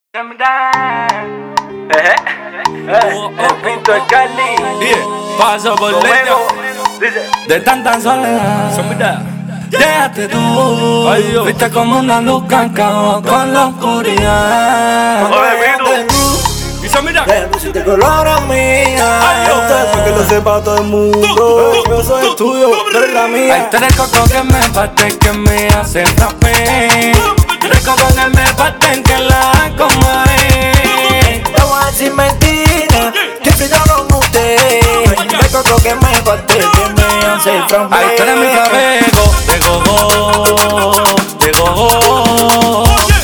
El Pinto, el Cali. Paso por leño de tanta soledad. Déjate tú, viste como una luz que acabó con la oscuridad. Me pusiste color a mía. Para que lo sepa todo el mundo. Yo soy tuyo, tú eres la mía. Hay tres cocos que me parten, que me hacen frappé. Tres cocos que me parten, que la como es. No voy a decir mentira, que fui yo con usted. Tres cocos que me parten, que me hacen frappé. Ahí tú eres mi cabego, de gogo, de gogo.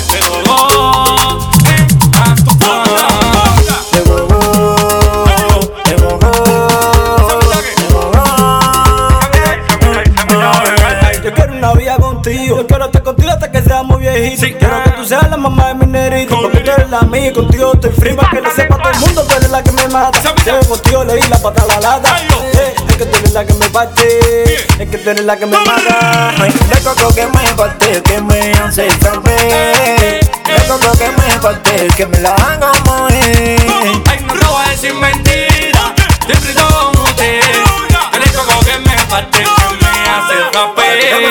Yo quiero estar contigo hasta que seamos viejitos. Sí. Quiero que tú seas la mamá de mi negrito. Porque tú eres la mía y contigo estoy free. Para que lo sepa todo el mundo, tú eres la que me mata. Si contigo leí la pata a la lata. Es que tú eres la que me parte. Es que tú eres la que me mata. De coco que me parte, que me hace frappé. De coco que me parte, que me la haga morir. Ay, no te voy a decir mentira, siempre con usted. Eres coco que me parte, que me hace frappé.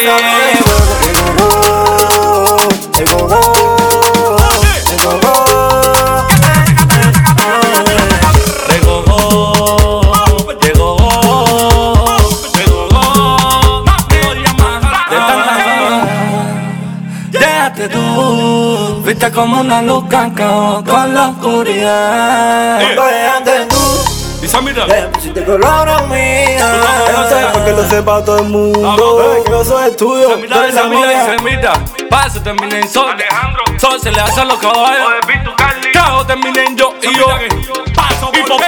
Déjate tú, viste como una luz que acabó con la oscuridad. Déjate tú, le pusiste color a mía. Para que lo sepa todo el mundo. Que yo soy tuyo, tú eres la mía. Paso termina en sol. Sol se le hacen los caballos. Cago termina en yo y yo. Paso y po.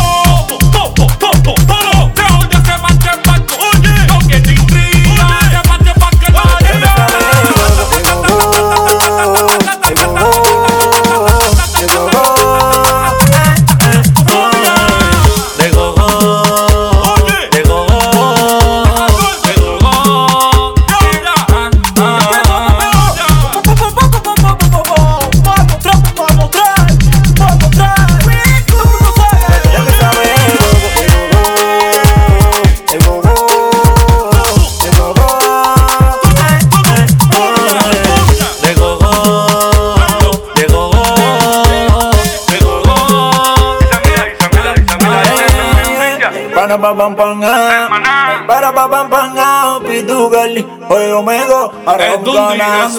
Para Pitugali, oye Omega, Arrancana,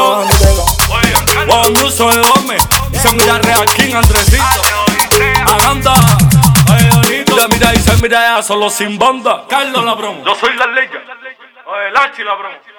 cuando soy hombre, y se mira Real King, Andresito, Aganda, mira y se mira ya solo sin banda. Carlos la broma. Yo soy la ley. Oye, Lachi la broma.